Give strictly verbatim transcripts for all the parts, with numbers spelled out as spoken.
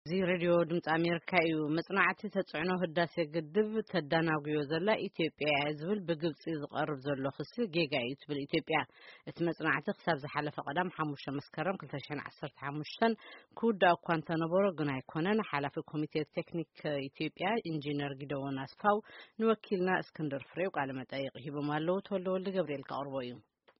زي راديو دمت أمريكا يو مصنعتي تتصعنو هداسة قدب تداناغيو زلا إثيوبيا زبل بقبص يقرب زلو خصي جيجا يتبل إثيوبيا مصنعتي خساب زحالة قدام حموشة مسكرم كلتاشين عصرت حموشتن كودا كوانتا نبورو قناي كونان حالة في كوميتي تكنيك إثيوبيا إنجينير جدوان أسفاو نوكيلنا اسكندر فريق على متايق هبو مالو تولو اللي قبريل كأربويو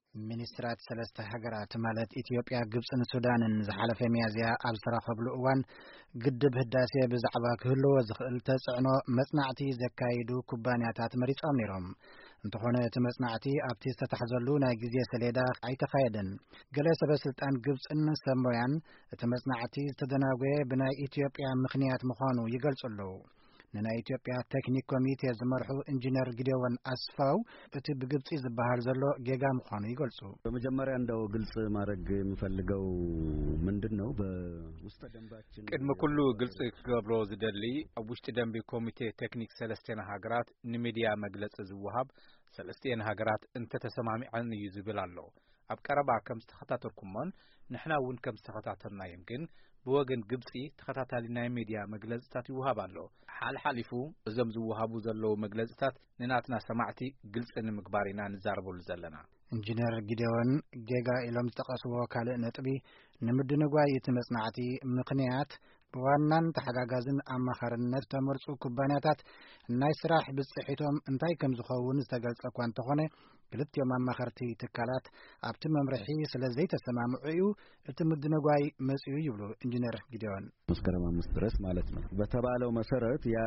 ሚኒስትራት ሰለስተ ሀገራት ማለት ኢትዮጵያ ግብጽን ሱዳንን ዝሓለፈ ሚያዝያ ኣብ ዝተራኸብሉ እዋን ግድብ ህዳሴ ብዛዕባ ክህልዎ ዝኽእል ተጽዕኖ መጽናዕቲ ዘካይዱ ኩባንያታት መሪጾም ነይሮም እንተኾነ እቲ መጽናዕቲ ኣብቲ ዝተታሕዘሉ ናይ ግዜ ሰሌዳ ኣይተኻየደን ገለ ሰበስልጣን ግብጽን ሰሞያን እቲ መጽናዕቲ ዝተደናጎየ ብናይ ኢትዮጵያ ምኽንያት ምዃኑ ይገልጹሉ ننا إثيوبيا تكنيك كوميتي زمرحو إنجينير جديوان أسفاو بتي بجبتي زباهر زلو جيجا مخانو يقولسو بمجمّر عندو قلص مارج مفلقو من دنو بوسط دنباتشن كدما كله قلص قبرو زدلي أبوشت دنبي كوميتي تكنيك سلستين هاقرات نميديا مجلس زوهاب سلستين هاقرات انت تسمعي عن يزبل الله أبكربا كم استخطاتركمان نحنا ون كم استخطاترنا يمكن بوجن جبسي تخطاتالنا ميديا مجلسات يوهابالو حال حالفو زم زوهابو زلو مجلسات نناتنا سمعتي قلص ان مقبارنا نزاربو لزلنا انجينير جديوان جيجا إلوم تقاسوا كالئ نطبي نمدنقواي يتمصنعتي مقنيات بوانان تحقاقازن أمخارنات تمرسو كبانياتات ناي سراح بصحيتهم انتاي كم زخوون استقلت أكوان تخوني قلت يوم أمخارتي تكالات أبتم امرحي سلزي تسمامعيو التمدنقواي مسيو يبلو انجينير جديوان مسكرم مسترس مالتنا بتبالو مسارت يا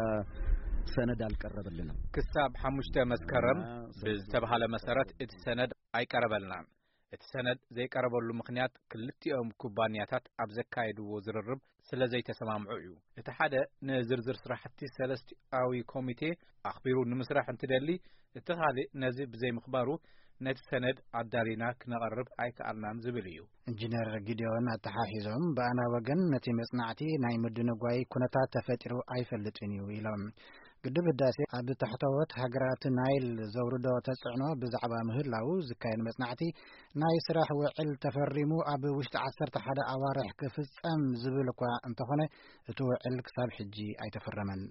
سند القرب لنا كساب حمشته مسكرم بتبحاله مسارت السند اي قرب لنا السند زي قربوا مخنيات كلتيهم كوبانياتات ابزكايدو وزررب سلازي تسمامعيو اتحاده نزرزر سراحتي سلست اوي كوميتي اخبروا نمسرح انتدلي اتخالي نزي بزي مخبارو نت سند عدارينا كنقرب اي كارنام زبليو انجينير جديون اتحاحزهم بانا وجن نتي مصنعتي ناي مدنغواي كونتا تفطرو اي فلطنيو يلام قدب الداسي عبد تحتوت هجرات نايل زوردو تسعنو بزعبا مهلاو زكاين مصنعتي ناي سراح وعل تفرمو اب وشت عصرت حدا اوارح كفصم زبلكوا انتخونه تو وعل كساب حجي اي تفرمن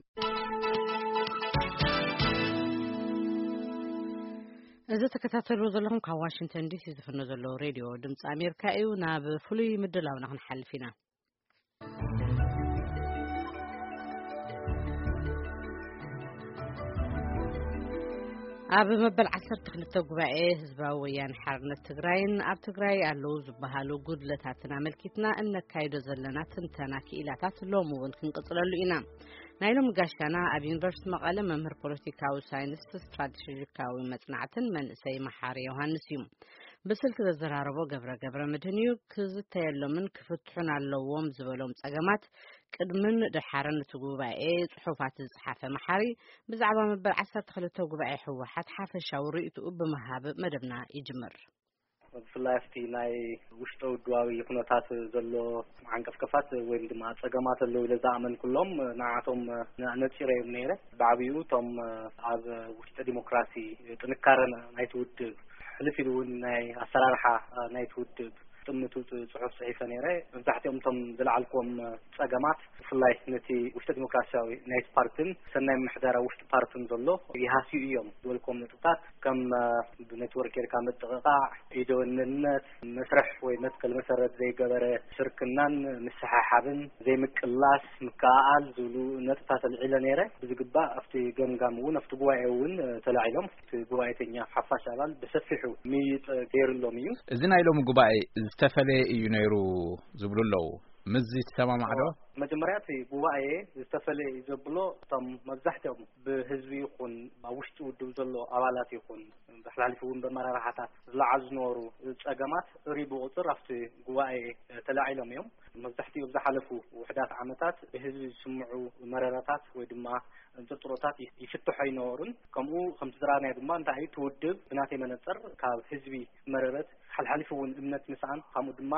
إذا تكتاتلوا ظلهم كواشنطن دي سي زفنو زلو راديو دمص أمريكا إيو ناب فلي مدلاو نحن حل فينا أب مبل عصر تخلطو قبائي هزباو ويان حارنا تقراين أب تقراي ألو زبهالو قد لتاتنا ملكتنا إنك كايدو زلنا تنتانا كإلاتات اللومو ونكن قصلالو إنام نايلو مقاشانا أب يونيفرسيتي مقالة ممهر بوليتيكاو ساينس استراتيجيكاو مصنعتن من سي محاري يوهانسيوم بسلك الزراربو قبرة قبرة مدنيو كزتايلو من كفتحون اللووم زبالوم تقامات قدمن دحارن تقوبائي صحوفات الصحافة محاري بزعبا مبال عسر تخلطو قبائي حوحات حافة شاوري تقوب مهاب مدبنا يجمر فلافتي ناي وشتو دواوي كنوتات زلو عن كفكفات وين دما تقامات اللو لزامن كلهم نعاتهم نتشيري منيرة بعبيو توم عز وشت ديمقراسي تنكارن ناي تود لفيدون ناي أسرارها ناي تود تمتو صحف صحيفة نيرة مزحتهم تم دلعلكم تقامات فلاي نتي وشت ديمقراسياوي نايت بارتن سنة محدارة وشت بارتن زلو يهاسيو يوم دولكم نتوتات كم بنتورك كام التقاع يدون الناس مسرح وينتقل مسرت زي قبر شركنان مسحة حبن زي مكلاس مكاعل زلو نتوتات العيلة نيرة بزقباء افتي قم قامون افتي قواعيون تلاعيهم افتي قواعيتين حفاش عبال بسفحوا ميت غير اللوميو ازينا يلوم قبائي استفلي ينيرو زبلو اللو مزي تسمع معدو مجمراتي قواعي استفلي زبلو تم مزحتهم بهزوي يكون باوشت ودو زلو عوالات يكون بحلالفون بمرارحات زلعز نورو تقامات ريبو غطر افتي قواعي تلاعيلهم يوم مزحتي وبزحلفو وحدات عامتات بهزوي يسمعوا مراراتات ويدما انتطروتات يفتحوا ينورون كمو خمس دراني دما انتهي تودب بناتي منصر كاب حزبي مرارات حلحلفون امنت مسعان قاموا دما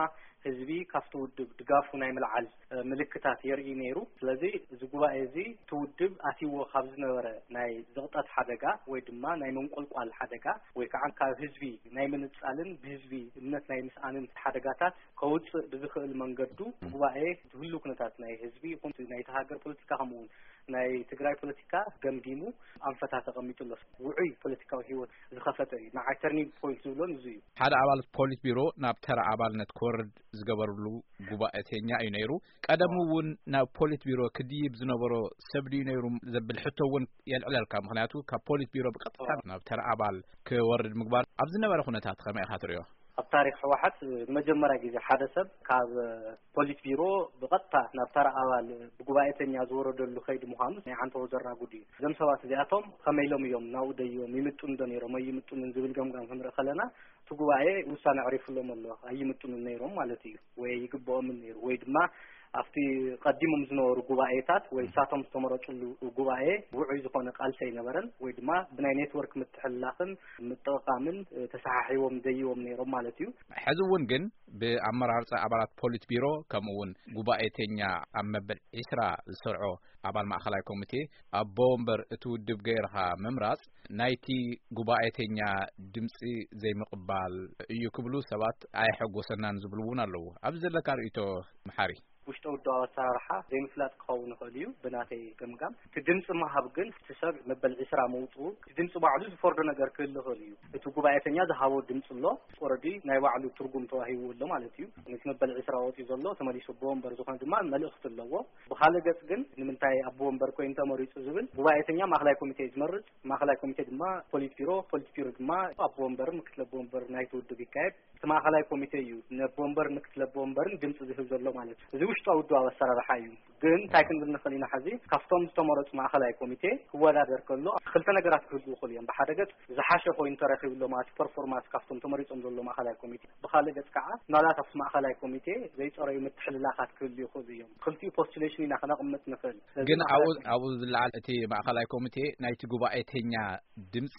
ህዝቢ ካፍቱ ውድብ ድጋፉ ናይ መልዓል ምልክታት የርኢ ነይሩ ስለዚ እዚ ጉባኤ እዚ ትውድብ ኣቲዎ ካብ ዝነበረ ናይ ዘቕጣት ሓደጋ ወይ ድማ ናይ መንቆልቋል ሓደጋ ወይ ከዓ ካብ ህዝቢ ናይ ምንጻልን ብህዝቢ እምነት ናይ ምስኣንን ሓደጋታት ከውፅእ ብዝኽእል መንገዱ ጉባኤ ዝህሉ ኩነታት ናይ ህዝቢ ይኹን ናይ ተሃገር ፖለቲካ ከምኡውን ናይ ትግራይ ፖለቲካ ገምጊሙ ኣንፈታ ተቐሚጡሎ ውዑይ ፖለቲካዊ ህይወት ዝኸፈተ እዩ ንዓይ ተርኒንግ ፖይንት ዝብሎን እዚ እዩ ሓደ ኣባላት ፖሊስ ቢሮ ናብ ተራ ኣባልነት ክወርድ ዝገበርሉ ጉባኤተኛ እዩ ነይሩ ቀደም እውን ናብ ፖሊስ ቢሮ ክድይብ ዝነበሮ ሰብ ድዩ ነይሩ ዘብል ሕቶ እውን የልዕለልካ ምክንያቱ ካብ ፖሊስ ቢሮ ብቀጥታ ናብ ተራ ኣባል ክወርድ ምግባር ኣብ ዝነበረ ኩነታት ከመይ ኢኻ ትሪኦ ኣብ ታሪክ ህወሓት መጀመርያ ግዜ ሓደ ሰብ ካብ ፖሊስ ቢሮ ብቐጥታ ናብ ተራ ኣባል ብጉባኤተኛ ዝወረደሉ ከይዲ ምዃኑ ናይ ሓንቲ ወዘራጉድ እዩ እዞም ሰባት እዚኣቶም ከመይ ኢሎም እዮም ናብኡ ደይቦም ይምጡን ዶ ነይሮም ኣይምጡንን ዝብል ገምጋም ክንርኢ ከለና እቲ ጉባኤ ውሳነ ኣዕሪፉሎም ኣሎ ኣይምጡንን ነይሮም ማለት እዩ ወይ ይግብኦምን ነይሩ ወይ ድማ ኣብቲ ቀዲሞም ዝነበሩ ጉባኤታት ወይ ሳቶም ዝተመረጹሉ ጉባኤ ውዑይ ዝኾነ ቃልሲ ኣይነበረን ወይ ድማ ብናይ ኔትወርክ ምትሕልላፍን ምጥቃምን ተሰሓሒቦም ደይቦም ነይሮም ማለት እዩ ሕዚ እውን ግን ብኣመራርፃ ኣባላት ፖሊስ ቢሮ ከምኡውን ጉባኤተኛ ኣብ መበል ዒስራ ዝሰርዖ ኣባል ማእኸላይ ኮሚቴ ኣብ ቦምበር እቲ ውድብ ገይርኻ ምምራፅ ናይቲ ጉባኤተኛ ድምፂ ዘይምቕባል እዩ ክብሉ ሰባት ኣይሐጎሰናን ዝብሉ እውን ኣለዉ ኣብ ዘለካ ርእቶ መሓሪ ውሽጠ ውድብ ኣሰራርሓ ዘይምፍላጥ ክኸውን ይኽእል እዩ ብናተይ ገምጋም እቲ ድምፂ ምሃብ ግን እቲ ሰብ መበል ዒስራ መውፅኡ እቲ ድምፂ ባዕሉ ዝፈርዶ ነገር ክህሉ ይኽእል እዩ እቲ ጉባኤተኛ ዝሃቦ ድምፂ ኣሎ ኦልሬዲ ናይ ባዕሉ ትርጉም ተዋሂቡ ኣሎ ማለት እዩ እቲ መበል ዒስራ ወፂኡ ዘሎ ተመሊሱ ቦምበር ዝኾነ ድማ መልእኽቲ ኣለዎ ብካልእ ገጽ ግን ንምንታይ ኣብ ቦምበር ኮይኑ ተመሪፁ ዝብል ጉባኤተኛ ማእኸላይ ኮሚቴ ዝመርጽ ማእኸላይ ኮሚቴ ድማ ፖሊስ ቢሮ ፖሊስ ቢሮ ድማ ኣብ ቦምበር ምክትለ ቦምበር ናይ ትውድብ ይካየድ እቲ ማእኸላይ ኮሚቴ እዩ ነቦምበር ምክትለ ቦምበርን ድምፂ ዝህብ ዘሎ ማለት እዩ ውሽጣዊ ውድብ ኣሰራርሓ እዩ ግን እንታይ ክንብል ንኽእል ኢና ሕዚ ካብቶም ዝተመረፁ ማእኸላይ ኮሚቴ ክወዳደር ከሎ ክልተ ነገራት ክህልው ይኽእሉ እዮም ብሓደ ገጽ ዝሓሸ ኮይኑ ተረኺብሎ ማለት ፐርፎርማንስ ካብቶም ተመሪፆም ዘሎ ማእኸላይ ኮሚቴ ብካልእ ገጽ ከዓ ምናልባት ኣብቲ ማእኸላይ ኮሚቴ ዘይፀረዩ ምትሕልላኻት ክህልው ይኽእሉ እዮም ክልቲኡ ፖስቱሌሽን ኢና ክነቕምጥ ንኽእል ግን ኣብኡ ኣብኡ ዝለዓል እቲ ማእኸላይ ኮሚቴ ናይቲ ጉባኤተኛ ድምፂ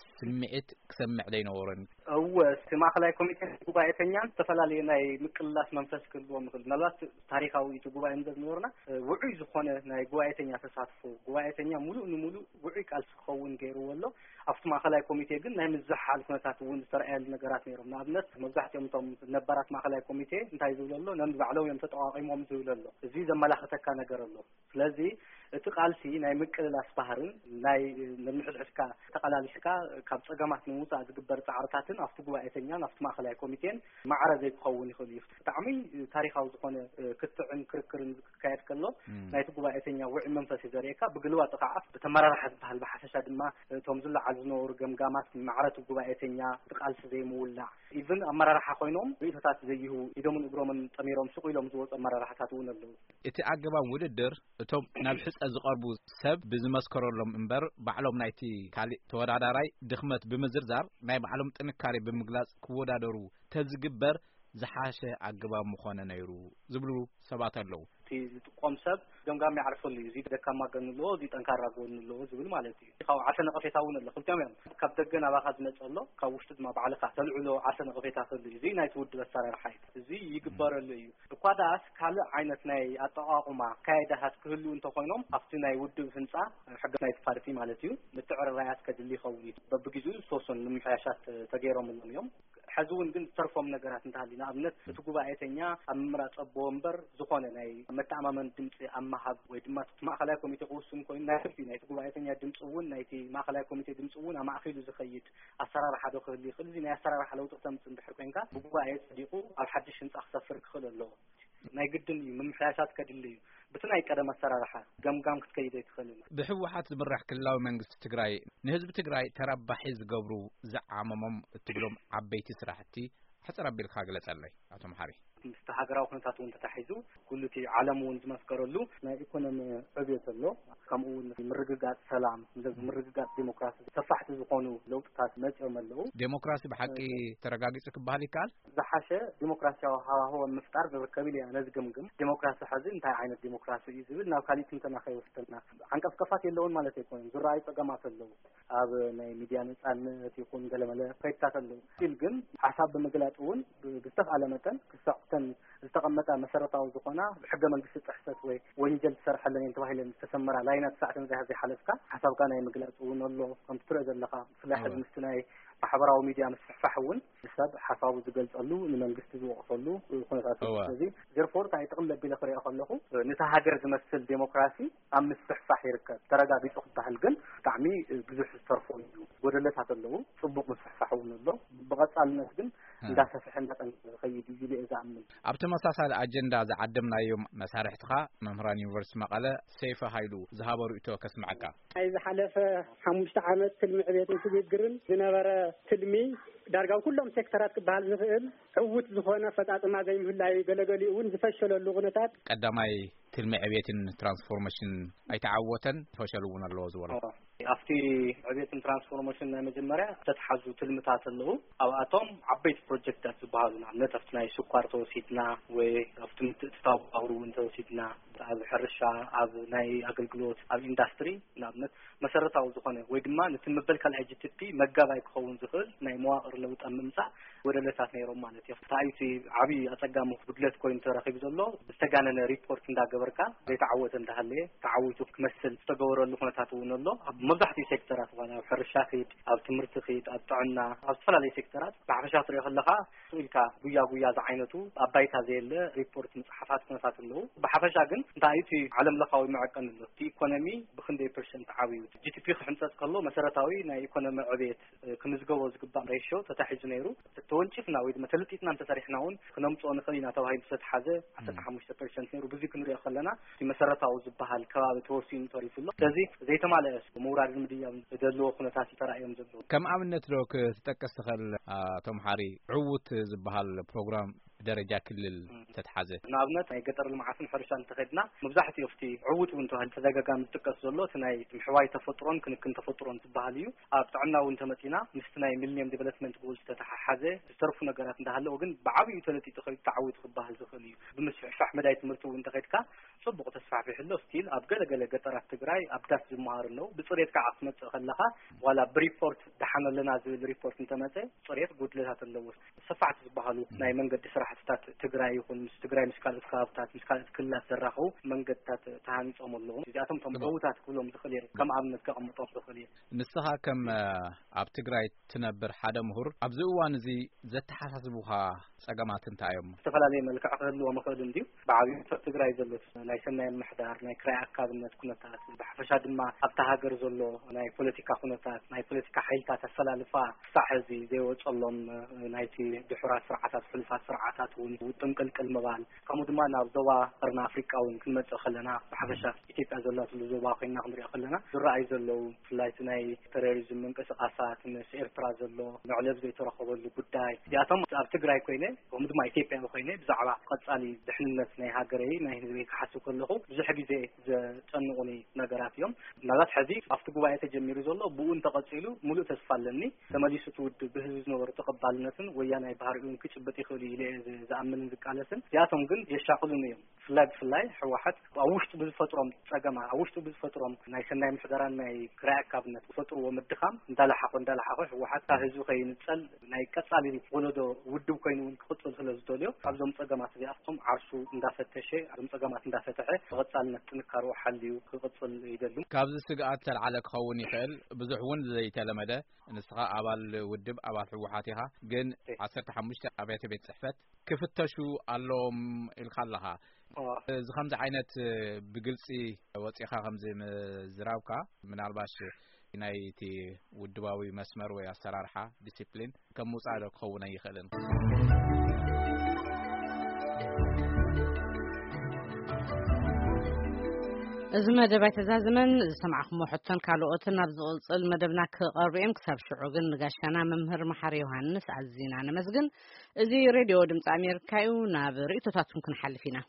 ስምዒት ክሰምዕ ዘይነበሮን እወ እቲ ማእኸላይ ኮሚቴ ጉባኤተኛን ዝተፈላለዩ ናይ ምቅልላስ መንፈስ ክህልዎም ይኽእል ምናልባት ታሪካዊ እቲ ጉባኤ እንደዝነበርና ውዑይ ዝኾነ ናይ ጉባኤተኛ ተሳትፎ ጉባኤተኛ ሙሉእ ንሙሉእ ውዑይ ቃልሲ ክኸውን ገይርዎ ኣሎ ኣብቲ ማእኸላይ ኮሚቴ ግን ናይ ምዝሓል ኩነታት እውን ዝተረኣየሉ ነገራት ነይሮም ንኣብነት መብዛሕትኦም እቶም ነባራት ማእኸላይ ኮሚቴ እንታይ ዝብሉ ኣሎ ነንባዕሎም እዮም ተጠዋቒሞም ዝብሉ ኣሎ እዚ ዘመላኽተካ ነገር ኣሎ ስለዚ እቲ ቃልሲ ናይ ምቅልላስ ባህርን ናይ ንምሕድሕድካ ተቐላሊስካ ካብ ፀገማት ንምውፃእ ዝግበር ፃዕርታትን ኣብቲ ጉባኤተኛን ኣብቲ ማእኸላይ ኮሚቴን ማዕረ ዘይክኸውን ይኽእል እዩ ብጣዕሚ ታሪካዊ ዝኾነ ክትዕን ክርክርን ዝካየድ ከሎ ናይቲ ጉባኤተኛ ውዑይ መንፈስ እዩ ዘርእየካ ብግልባጡ ከዓ ብተመራርሓ ዝበሃል ብሓፈሻ ድማ እቶም ዝለዓሉ ዝነበሩ ገምጋማት ማዕረት ጉባኤተኛ ብቃልሲ ዘይምውላዕ ኢቭን ኣመራርሓ ኮይኖም ርእቶታት ዘይህቡ ኢዶምን እግሮምን ጠሚሮም ስቑ ኢሎም ዝወፁ ኣመራርሓታት እውን ኣለዉ እቲ ኣገባብ ውድድር እቶም ናብ ሕፀ ዝቐርቡ ሰብ ብዝመስከረሎም እምበር ባዕሎም ናይቲ ካልእ ተወዳዳራይ ድኽመት ብምዝርዛር ናይ ባዕሎም ጥንካሬ ብምግላጽ ክወዳደሩ ተዝግበር ዝሓሸ ኣገባብ ምኾነ ነይሩ ዝብሉ ሰባት ኣለዉ እቲ ዝጥቆም ሰብ ገምጋም ይዓርፈሉ እዩ እዚ ደካማ ጎኒ ኣለዎ እዚ ጠንካራ ጎኒ ኣለዎ ዝብል ማለት እዩ ካብ ዓርሰ ነቐፌታ እውን ኣሎ ክልቲኦም እዮም ካብ ደገ ናባኻ ዝመጽ ኣሎ ካብ ውሽጢ ድማ ባዕልኻ ተልዕሎ ዓርሰ ነቐፌታ ክህሉ እዩ እዚ ናይ ትውድብ ኣሰራርሓ እዩ እዚ ይግበረሉ እዩ እኳ ደኣስ ካልእ ዓይነት ናይ ኣጠቓቕማ ካይዳታት ክህሉ እንተኾይኖም ኣብቲ ናይ ውድብ ህንፃ ሕጊ ናይቲ ፓርቲ ማለት እዩ ምትዕርራያት ከድሊ ይኸውን እዩ በብግዚኡ ዝተወሰኑ ንምምሕያሻት ተገይሮምሎም እዮም ሕዚ እውን ግን ዝተርፎም ነገራት እንተሃልዩ ንኣብነት እቲ ጉባኤተኛ ኣብ ምምራፅ ኣቦ ወንበር ዝኾነ ናይ መተኣማመን ድምፂ ኣመሃብ ወይ ድማ ማእኸላይ ኮሚቴ ክውስን ኮይኑ ናይ ሕልፊ ናይቲ ጉባኤተኛ ድምፂ እውን ናይቲ ማእኸላይ ኮሚቴ ድምፂ እውን ኣማእኺሉ ዝኸይድ ኣሰራርሓ ዶ ክህሉ ይኽእል እዚ ናይ ኣሰራርሓ ለውጢ ክተምፅእ እንድሕር ኮንካ ብጉባኤ ፀዲቑ ኣብ ሓድሽ ህንፃ ክሰፍር ክኽእል ኣለዎ ናይ ግድን እዩ ምምሕያሻት ከድሊ እዩ በቲ ናይ ቀደም ኣሰራርሓ ገምጋም ክትከይድ ኣይትኽእልን ብሕወሓት ዝምራሕ ክልላዊ መንግስቲ ትግራይ ንህዝቢ ትግራይ ተረባሒ ዝገብሩ ዝዓመሞም እትብሎም ዓበይቲ ስራሕቲ ሕፅር ኣቢልካ ግለጸለይ ኣቶ መሓሪ ምስቲ ሃገራዊ ኩነታት እውን ተታሒዙ ኩሉ እቲ ዓለም እውን ዝመስከረሉ ናይ ኢኮኖሚ ዕብየት ኣሎ ከምኡ እውን ምርግጋፅ ሰላም ምርግጋፅ ዲሞክራሲ ተፋሕቲ ዝኾኑ ለውጥታት መፅኦም ኣለዉ ዴሞክራሲ ብሓቂ ተረጋጊፁ ክበሃል ይከኣል ዝሓሸ ዲሞክራሲያዊ ሃዋህው ምፍጣር ዝርከብ ኢለ ኣነ ዝግምግም ዲሞክራሲ ሕዚ እንታይ ዓይነት ዲሞክራሲ እዩ ዝብል ናብ ካሊእ ትንተና ከይወስደና ዓንቀፍቀፋት የለውን ማለት ኣይኮነን ዝረኣዩ ፀገማት ኣለዉ ኣብ ናይ ሚድያ ነፃነት ይኹን ገለመለ ከይድታት ኣለዉ ኢል ግን ሓሳብ ብምግላፅ እውን ብዝተኻለ መጠን ክሳዕ ተን ዝተቀመጠ መሰረታዊ ዝኾና ሕገ መንግስቲ ጥሕሰት ወይ ወንጀል ዝሰርሐለን እንተባሂለን ተሰመራ ላይነት ሰዓትን ዘይ ሓለፍካ ሓሳብካ ናይ ምግላጽ እውን ኣሎ ከም ትርኢ ዘለኻ ፍላይ ሕዚ ምስቲ ናይ ማሕበራዊ ሚድያ መስፋሕ እውን ሰብ ሓሳቡ ዝገልጸሉ ንመንግስቲ ዝወቅሰሉ ኩነታት ስለዚ ዘርፎር ታይ ጥቅም ለቢለ ክሪኦ ከለኹ ነታ ሃገር ዝመስል ዴሞክራሲ ኣብ ምስፋሕ ይርከብ ተረጋጊጹ ክባሃል ግን ብጣዕሚ ብዙሕ ዝተርፎ እዩ ጎደለታት ኣለዉ ጽቡቕ መስፋሕ እውን ኣሎ ብቐጻልነት ግን እንዳሰፍሕ እንዳጠንከረ ኸይድ እዩ ኢለ ዝኣምን ኣብ ተመሳሳሊ ኣጀንዳ ዝዓደምናዮም መሳርሕትኻ መምህራን ዩኒቨርሲቲ መቐለ ሰይፈ ሃይሉ ዝሃበ ርእቶ ከስምዓካ ኣይ ዝሓለፈ ሓሙሽተ ዓመት ትልሚ ዕብየትን ሽግግርን ዝነበረ ትልሚ ዳርጋ ኩሎም ሴክተራት ክበሃል ዝኽእል ዕውት ዝኾነ ፈጻጽማ ዘይምህላይ ገለገሊ እውን ዝፈሸለሉ ኩነታት ቀዳማይ ትልሚ ዕብየትን ትራንስፎርሜሽን ኣይተዓወተን ፈሸሉ እውን ኣለዎ ዝበሎ ኣብቲ ዕብየትን ትራንስፎርሜሽን ናይ መጀመርያ ተተሓዙ ትልምታት ኣለዉ ኣብኣቶም ዓበይቲ ፕሮጀክታት ዝበሃሉ ንኣብነት ኣብቲ ናይ ስኳር ተወሲድና ወይ ኣብቲ ምትእትታው ባቡር እውን ተወሲድና ኣብ ሕርሻ ኣብ ናይ ኣገልግሎት ኣብ ኢንዳስትሪ ንኣብነት መሰረታዊ ዝኾነ ወይ ድማ ነቲ መበል ካልኣይ ጂቲፒ መጋባይ ክኸውን ዝኽእል ናይ መዋቕር ለውጢ ምምጻእ ወደለታት ነይሮም ማለት እዩ ታይቲ ዓብይ ኣጸጋሚ ጉድለት ኮይኑ ተረኺቡ ዘሎ ዝተጋነነ ሪፖርት እንዳገበርካ ዘይተዓወተ እንዳሃለየ ተዓዊቱ ክመስል ዝተገበረሉ ኩነታት እውን ኣሎ ኣብ መብዛሕትኡ ሴክተራት ዋላ ኣብ ሕርሻ ኺድ ኣብ ትምህርቲ ኺድ ኣብ ጥዕና ኣብ ዝተፈላለዩ ሴክተራት ብሓፈሻ ትሪኦ ከለኻ ኢልካ ጉያ ጉያ ዝዓይነቱ ኣባይታ ዘየለ ሪፖርት ምጽሓፋት ኩነታት ኣለዉ ብሓፈሻ ግን እንታይ እቲ ዓለም ለኻዊ መዐቀን ኣሎ እቲ ኢኮኖሚ ብክንደይ ፐርሰንት ዓብዩ ጂቲፒ ክሕንጸጽ ከሎ መሰረታዊ ናይ ኢኮኖሚ ዕብየት ክንዝገቦ ዝግባእ ሬሽዮ ተታሒዙ ነይሩ ተወንጭፍና ወይ ድማ ተልጢትና እንተሰሪሕና እውን ክነምጽኦ ንኽእል ኢና ተባሂሉ ዝተተሓዘ ዓሰርተ ሓሙሽተ ፐርሰንት ነይሩ ብዙ ክንሪኦ ከለና እቲ መሰረታዊ ዝበሃል ከባቢ ተወሲኑ ተሪፉሎ ስለዚ ዘይተማልአ ምውራድ ምድያብ ዘድልዎ ኩነታት ተራእዮም ዘለዉ ከም ኣብነት ዶ ክትጠቅስ ትኽእል ተምሃሪ ዕውት ዝበሃል ፕሮግራም ደረጃ ክልል ተተሓዘ ንኣብነት ናይ ገጠር ልምዓትን ሕርሻን ተኸድና መብዛሕትኡ ኣብቲ ዕውት እውን ተባሂሉ ተዘጋጋሚ ዝጥቀስ ዘሎ እቲ ናይ ምሕዋይ ተፈጥሮን ክንክን ተፈጥሮን ዝበሃል እዩ ኣብ ጥዕና እውን ተመፂና ምስቲ ናይ ሚሊኒየም ዲቨሎፕመንት ጎልስ ተተሓሓዘ ዝተርፉ ነገራት እንዳሃለዎ ግን ብዓብዩ ተለጢጡ ኸይዱ ተዓዊቱ ክበሃል ዝኽእል እዩ ብምስፍሕፋሕ መዳይ ትምህርቲ እውን ተኸድካ ጽቡቕ ተስፋሕፊሕ ኣሎ ስቲል ኣብ ገለገለ ገጠራት ትግራይ ኣብ ዳስ ዝመሃሩ ኣለዉ ብፅሬት ከዓ ክትመጽእ ከለኻ ዋላ ብሪፖርት ደሓነለና ዝብል ሪፖርት እንተመፀ ፅሬት ጉድለታት ኣለዎ ሰፋዕቲ ዝበሃሉ ናይ መንገዲ ስራሕትታት ትግራይ ይኹን ምስ ትግራይ ምስ ካልኦት ከባብታት ምስ ካልኦት ክልላት ዘራኽቡ መንገድታት ተሃኒፆም ኣለዉ እዚኣቶም ቶም ዕውታት ክብሎም ዝኽእል እየ ከም ኣብነት ከቐምጦም ዝኽእል እየ ንስኻ ከም ኣብ ትግራይ ትነብር ሓደ ምሁር ኣብዚ እዋን እዚ ዘተሓሳስቡኻ ጸገማት እንታይ እዮም ዝተፈላለየ መልክዕ ክህልዎ ምኽእል እንድዩ ብዓብዩ ኣብ ትግራይ ዘሎ ናይ ሰናይ ምሕዳር ናይ ክራይ ኣካብነት ኩነታት ብሓፈሻ ድማ ኣብታ ሃገር ዘሎ ናይ ፖለቲካ ኩነታት ናይ ፖለቲካ ሓይልታት ኣሰላልፋ ክሳዕ ሕዚ ዘይወፀሎም ናይቲ ድሑራት ስርዓታት ሕልፋት ስርዓታት እውን ውጥንቅልቅል ምባል ከምኡ ድማ ናብ ዞባ ቀርና ኣፍሪቃ እውን ክንመጽእ ከለና ብሓፈሻ ኢትዮጵያ ዘላትሉ ዞባ ኮይና ክንሪኦ ከለና ዝረኣዩ ዘለዉ ፍላይት ናይ ቴሮሪዝም እንቅስቃሳት ምስ ኤርትራ ዘሎ መዕለብ ዘይተረኸበሉ ጉዳይ እዚኣቶም ኣብ ትግራይ ኮይነ ከምኡ ድማ ኢትዮጵያ ኮይነ ብዛዕባ ቀጻሊ ድሕንነት ናይ ሃገረይ ናይ ህዝበይ ክሓስብ ከለኹ ብዙሕ ግዜ ዘጨንቑኒ ነገራት እዮም ናላት ሕዚ ኣብቲ ጉባኤ ተጀሚሩ ዘሎ ብኡን ተቐፂሉ ሙሉእ ተስፋ ኣለኒ ተመሊሱ ትውድብ ብህዝቢ ዝነበሩ ተቐባልነትን ወያናይ ባህሪኡን ክጭበጥ ይኽእል እዩ ኢለ ዝኣምንን ዝቃለስን እዚኣቶም ግን የሻኽሉን እዮም ብፍላይ ብፍላይ ሕወሓት ኣብ ውሽጡ ብዝፈጥሮም ፀገማ ኣብ ውሽጡ ብዝፈጥሮም ናይ ሰናይ ምሕደራን ናይ ክራይ ኣካብነት ዝፈጥርዎ ምድኻም እንዳላሓቆ እንዳላሓቆ ሕወሓት ካብ ህዝቢ ከይንፀል ናይ ቀጻሊ ወለዶ ውድብ ኮይኑ እውን ክቕፅል ስለ ዝደልዮ ኣብዞም ፀገማት እዚኣቶም ዓርሱ እንዳፈተሸ ኣብዞም ፀገማት እንዳፈተሐ ብቐጻልነት ጥንካሬኡ ሓልዩ ክቕፅል ይደሉ ካብዚ ስግኣት ተልዓለ ክኸውን ይኽእል ብዙሕ እውን ዘይተለመደ ንስኻ ኣባል ውድብ ኣባል ሕወሓት ኢኻ ግን ዓሰርተ ሓሙሽተ ኣብያተ ቤት ጽሕፈት ክፍተሹ ኣለዎም ኢልካ ኣለኻ እዚ ከምዚ ዓይነት ብግልፂ ወፂኻ ከምዚ ምዝራብካ ምናልባሽ ናይቲ ውድባዊ መስመር ወይ ኣሰራርሓ ዲሲፕሊን ከም ምውፃእ ዶ ክኸውን ኣይኽእልን እዚ መደባይ ተዛዝመን ዝሰማዕኹሞ ሕቶን ካልኦትን ኣብ ዝቕፅል መደብና ክቐርቡ እዮም ክሳብ ሽዑ ግን ንጋሻና መምህር መሓሪ ዮሃንስ ኣዝና ነመስግን እዚ ሬድዮ ድምፂ ኣሜሪካ እዩ ናብ ርእቶታቱን ክንሓልፍ ኢና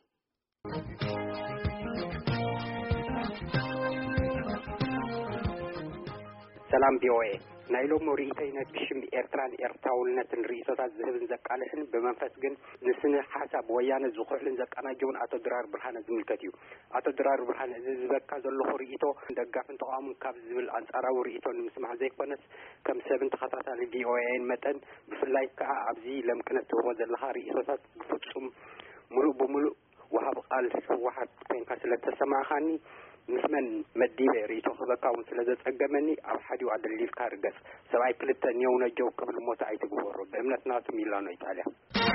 ሰላም ቢኦኤ ናይ ሎሚ ርእይተይነት ብሽም ኤርትራን ኤርትራውነትን ርእይቶታት ዝህብን ዘቃልሕን ብመንፈስ ግን ንስነ ሓሳብ ወያነ ዝኹዕልን ዘቀናጀውን ኣቶ ድራር ብርሃነ ዝምልከት እዩ ኣቶ ድራር ብርሃነ እዚ ዝበካ ዘለኹ ርእይቶ ደጋፍን ተቃውሞን ካብ ዝብል ኣንጻራዊ ርእይቶ ንምስማዕ ዘይኮነስ ከም ሰብን ተኸታታሊ ቢኦኤን መጠን ብፍላይ ከዓ ኣብዚ ለምክነት ትህቦ ዘለኻ ርእይቶታት ብፍጹም ሙሉእ ብሙሉእ ወሃብ ቃል ህወሓት ኮንካ ስለተሰማኻኒ ምስመን መዲበ ሪቶ ክበካውን ስለዘጸገመኒ ኣብ ሓዲኡ ኣደሊልካ ርገጽ ሰብኣይ ክልተ ኒውነጀው ክብል ሞታ ኣይትግበሮ ብእምነት ናቱ ሚላኖ ኢጣልያ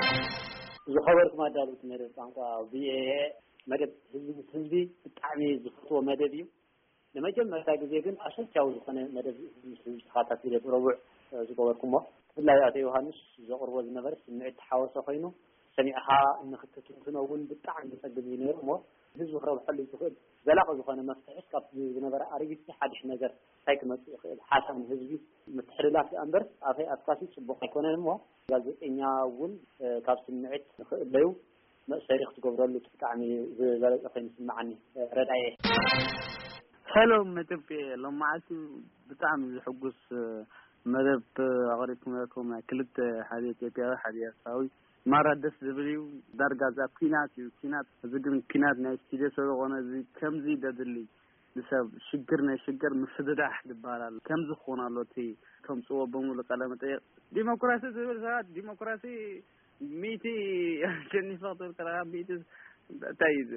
ዝኸበርኩ ማዳሉት መደብ ቋንቋ ቪኤኤ መደብ ህዝቢ ህዝቢ ብጣዕሚ ዝፈትዎ መደብ እዩ ለመጀመርታ ጊዜ ግን ኣሸቻው ዝኾነ መደብ ህዝቢ ተኻታት ረቡዕ ዝገበርኩሞ ብፍላይ ኣቶ ዮሃንስ ዘቕርቦ ዝነበረ ስምዒት ሓወሰ ኮይኑ ሰሚዕኻ ንኽትትንትነውን ብጣዕሚ ዝጸግም እዩ ነይሩ እሞ ህዝቢ ክረብሐሉ ዝኽእል ዘላቒ ዝኾነ መፍትሒ ካብ ዝነበረ ኣረጊት ሓድሽ ነገር እንታይ ክመጽእ ይኽእል ሓሳብ ህዝቢ ምትሕልላፍ እምበር ኣፈይ ኣትካሲ ጽቡቕ ኣይኮነን እሞ ጋዜጠኛ እውን ካብ ስምዒት ንኽእለዩ መእሰሪ ክትገብረሉ ብጣዕሚ ዝበለጸ ኮይኑ ይስምዓኒ ረዳየ ሄሎ መደብ ሎማዓቲ ብጣዕሚ ዝሕጉስ መደብ ኣቕሪብኩም ነርኩም ክልተ ሓደ ኢትዮጵያዊ ሓደ ኤርትራዊ ማራ ደስ ዝብል እዩ ዳርጋ ዛ ኩናት እዩ ኩናት እዚ ግን ኩናት ናይ ስቱድዮ ስለዝኾነ እዚ ከምዚ ደድሊ ንሰብ ሽግር ናይ ሽግር ምስድዳሕ ዝበሃል ከምዚ ክኾን ኣሎ እቲ ከምፅዎ በሙሉ ቃለ መጠይቕ ዲሞክራሲ ዝብል ሰባት ዲሞክራሲ ሚቲ ሸኒፈ ክትብል ከለኻ ሚቲ እንታይ እዩ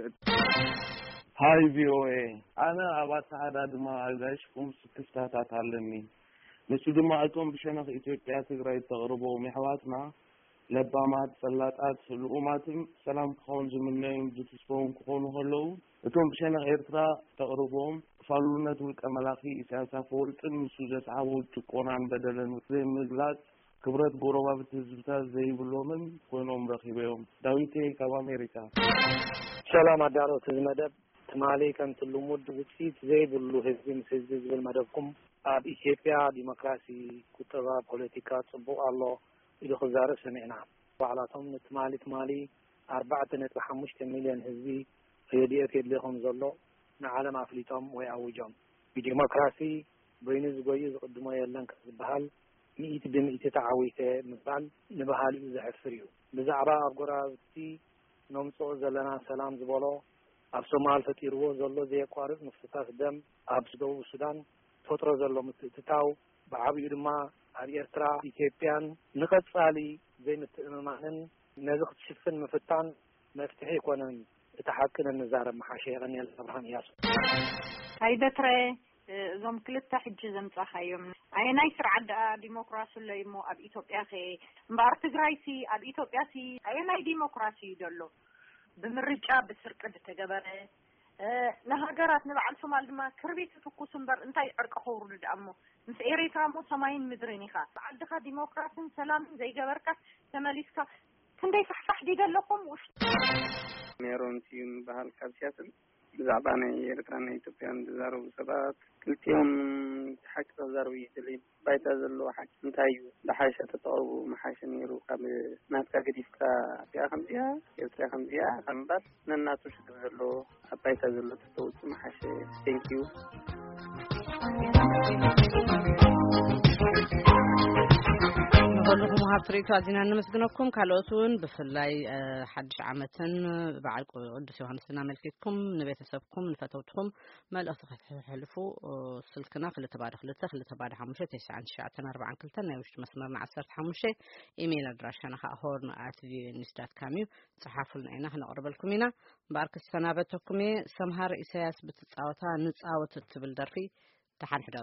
ሃይ ቪኦኤ ኣነ ኣብ ኣተሓዳ ድማ ኣጋይሽኩም ክፍታታት ኣለኒ ንሱ ድማ እቶም ብሸነኽ ኢትዮጵያ ትግራይ ተቕርቦም ኣሕዋትና ለባማት ፈላጣት ልኡማትም ሰላም ክኾን ዝምነዮም ዝትስፈውን ክኾኑ ከለዉ እቶም ብሸነኽ ኤርትራ ተቕርቦም ፋሉነት ውልቀ መላኺ ኢሳያስ ኣፈወርቅን ንሱ ዘስዓቦ ጭቆናን በደልን ዘይምግላጽ ክብረት ጎረባብቲ ህዝብታት ዘይብሎምን ኮይኖም ረኺበዮም ዳዊተይ ካብ ኣሜሪካ ሰላም ኣዳሮት እዚ መደብ ትማሊ ከም ትልሙድ ውፅኢት ዘይብሉ ህዝቢ ምስ ህዝቢ ዝብል መደብኩም ኣብ ኢትዮጵያ ዲሞክራሲ ቁጠባ ፖለቲካ ጽቡቕ ኣሎ ኢሉ ክዛረብ ሰሚዕና ባዕላቶም ንትማሊ ትማሊ ኣርባዕተ ነጥቢ ሓሙሽተ ሚልዮን ህዝቢ ረድኤት የድልዮም ዘሎ ንዓለም ኣፍሊጦም ወይ ኣውጆም ብዲሞክራሲ በይኑ ዝጎዩ ዝቕድሞ የለን ዝበሃል ሚኢት ብምኢት ተዓዊተ ምባል ንባህሊኡ ዘሕፍር እዩ ብዛዕባ ኣብ ጎራብቲ ነምፅኦ ዘለና ሰላም ዝበሎ ኣብ ሶማል ፈጢርዎ ዘሎ ዘየቋርጥ ምፍትታት ደም ኣብ ደቡብ ሱዳን ፈጥሮ ዘሎ ምትእትታው ብዓብዩ ድማ ኣብ ኤርትራ ኢትዮጵያን ንቐጻሊ ዘይምትእምማንን ነዚ ክትሽፍን ምፍታን መፍትሒ ይኮነን እቲ ሓቅን እንዛረብ መሓሸ የቐኒየል ኣብርሃም እያሱ ኣይበትረ እዞም ክልተ ሕጂ ዘምጻኻዮም ኣይ ናይ ስርዓት ዲሞክራሲ ለይ ሞ ኣብ ኢትዮጵያ ኸ እምበር ትግራይሲ ኣብ ኢትዮጵያሲ ኣይ ናይ ዲሞክራሲ ይደሎ ብምርጫ ብስርቅ ዝተገበረ ንሃገራት ንበዓል ሶማል ድማ ክርቢት ትኩስ እምበር እንታይ ዕርቀ ኸውሩ ድኣሞ ምስ ኤሪትራ ሞ ሰማይን ምድርን ኢኻ ዓድኻ ዲሞክራሲን ሰላምን ዘይገበርካ ተመሊስካ ክንደይ ፋሕፋሕ ዲደለኩም ውሽ ሜሮን ሲም ባህል ካብ ሲያስል ብዛዕባ ናይ ኤርትራን ናይ ኢትዮጵያን ዝዛረቡ ሰባት ክልቲኦም ሓቂ ተዛረቡ ይደሊ ባይታ ዘሎ ሓቂ እንታይ እዩ ብሓይሻ ተጠቕቡ መሓሸ ነይሩ ካብ ናትካ ገዲፍካ ያ ከምዚያ ኤርትራ ከምዚያ ከምባት ነናቱ ሽግር ዘሎ ኣብ ባይታ ዘሎ ተተውፅ መሓሸ ቴንክ ዩ ንኹልኩም ሃብትሪቱ ኣዚና ንምስግነኩም ካልኦቱን ብፍላይ ሓድሽ ዓመትን በዓል ቅዱስ ዮሃንስና መልኪትኩም ንቤተሰብኩም ንፈተውትኩም መልእኽቲ ክትሕልፉ ስልክና ክልተ ባዶ ክልተ ክልተ ባዶ ሓሙሽተ ትስዓን ትሽዓተን ኣርባዓን ክልተን ናይ ውሽጢ መስመርና ዓሰርተ ሓሙሽተ ኢሜይል ኣድራሻና ከዓ ሆርን ኣት ቪኦኤ ኒውስ ዳት ካም እዩ ፅሓፉልና ኢና ክነቕርበልኩም ኢና እምበር ክሰናበተኩም እየ ሰምሃር ኢሳያስ ብትፃወታ ንፃወት እትብል ደርፊ ተሓንሕደሩ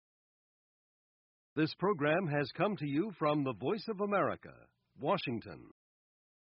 This program has come to you from the Voice of America, Washington.